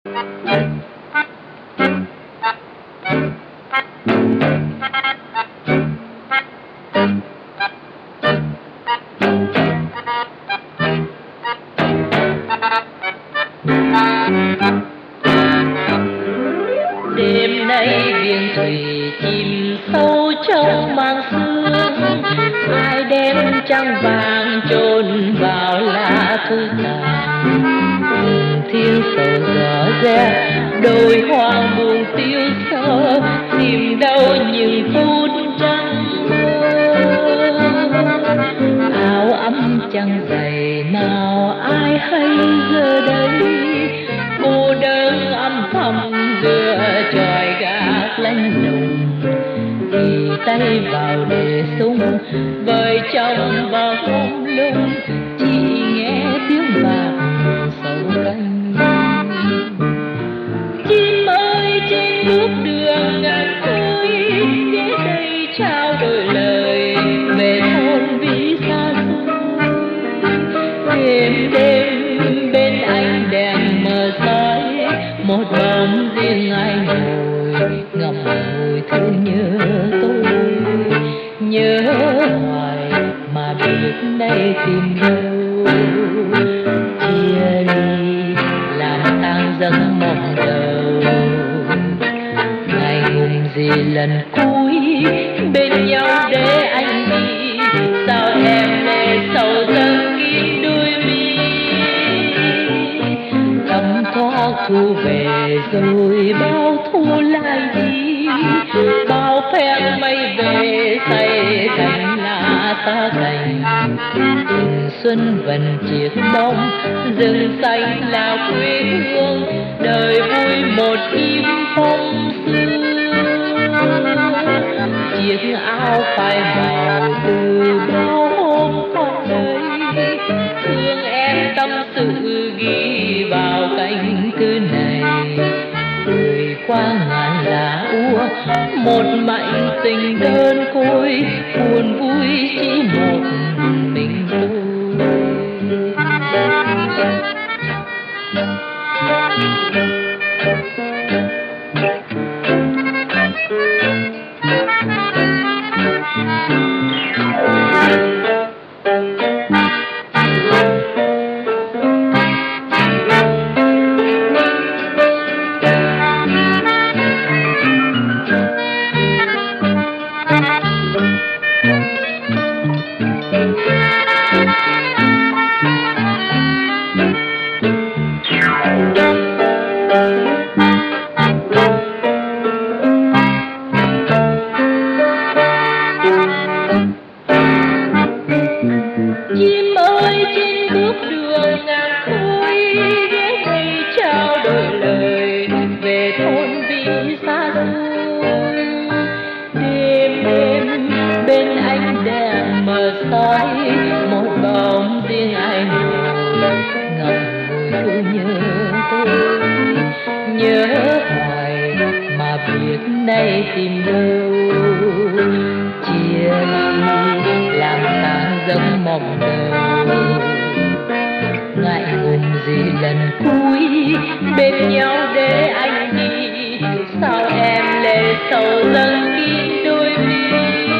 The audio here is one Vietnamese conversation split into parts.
Đêm nay biển thủy chìm sâu trong màn sương, ai đem trăng vàng chôn vào lá thu tàn. Rừng thiên sầu gió reo, đồi hoang buồn tiêu sơ, tìm đâu những phút trăng mơ. Áo ấm trăng dày nào ai hay giờ đây, cô đơn âm thầm giữa tròi gác lạnh lùng. Thì tay vào để súng vời trong vào không lung, chỉ nghe tiếng bạc sầu canh. Chim ơi trên bước đường ngàn khơi, ghé đây trao đổi lời về thôn ví xa xôi. Đêm đêm bên anh đèn mờ soi, một bóng riêng ai ngồi ngậm ngùi thương nhớ tôi. Nhớ hoài mà biết nay tìm đâu, chia ly làm tan giấc mộng đầu. Ngày ngùng gì lần cuối bên nhau để anh đi, sao em lệ sầu dâng kín đôi mi. Thấm thoát thu về rồi bao thu lại đi, bao phen mây về say thành lá xa cành. Tình xuân vần chiếc bóng, rừng xanh là quê hương, đời vui một im phong sương. Chiếc áo phai màu từ bao hôm còn đây, thương em tâm sự ghi vào cánh thư này. Người qua ngàn lá úa, một mảnh tình đơn côi, buồn vui chỉ một mình tôi. Chim ơi trên bước đường ngàn khơi, ghé đây trao đổi lời về thôn ví xa xôi. Đêm đêm bên anh đèn mờ soi, một bóng riêng ai ngồi ngậm ngùi thương nhớ tôi. Nhớ hoài mà biết nay tìm đâu, chia ly làm tan giấc mộng đầu. Ngại ngùng gì lần cuối bên nhau để anh đi, sao em lệ sầu dâng kín đôi mi.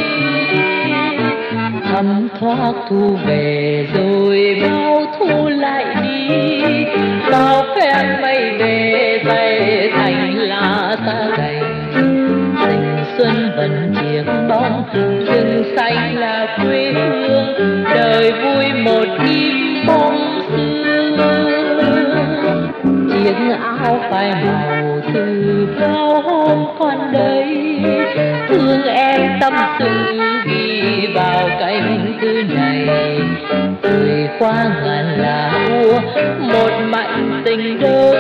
Thấm thoát thu về rồi bao thu lại đi, bao phen mây về say thành lá xa cành. Tình xuân vẫn chiếc bóng, rừng xanh là quê hương, đời vui một im bóng sương. Chiếc áo phai màu từ bao hôm còn đây, thương em tâm sự ghi vào cánh thư này. Người qua ngàn lá úa, một mảnh tình đơn